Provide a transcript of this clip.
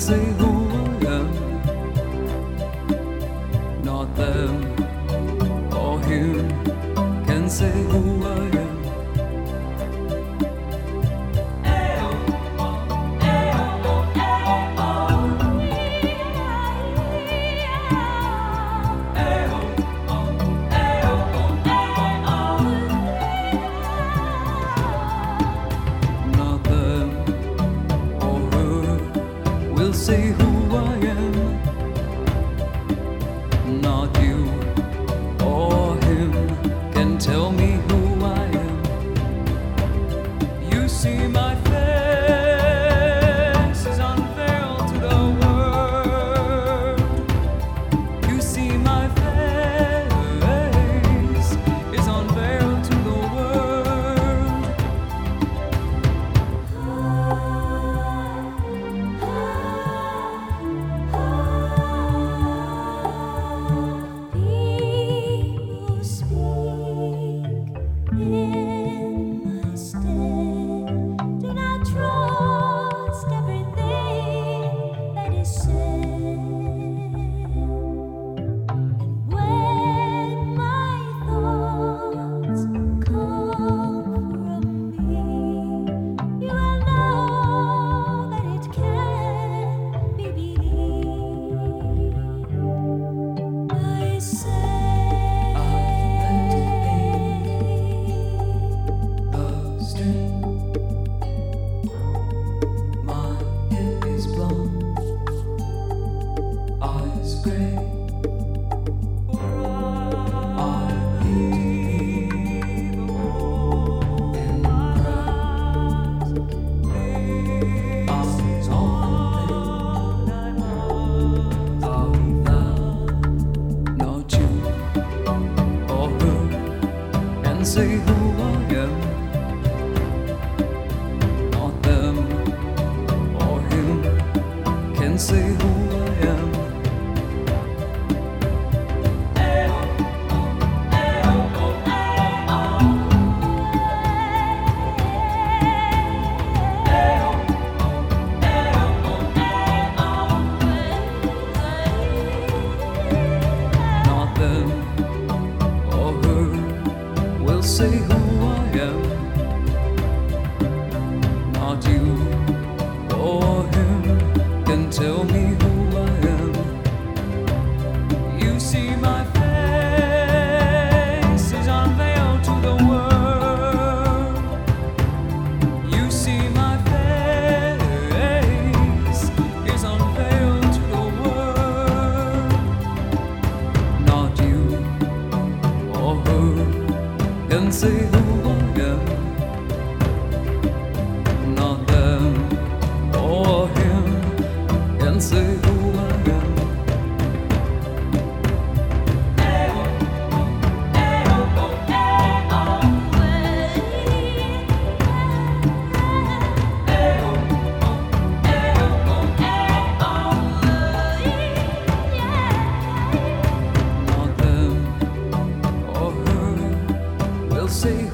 say who I am, not them or him can say who I am. Say who I am, not you or him can tell me who I am. You see my face is unveiled to the world. You see my face is unveiled to the world. Say who I am, not them or him can say who I am. Not them or her will say who I am, not you or him can tell me who I am. You see my face is unveiled to the world. You see my face is unveiled to the world. Not you or her can say who I am, not them or him can say who I am. Not them or her will say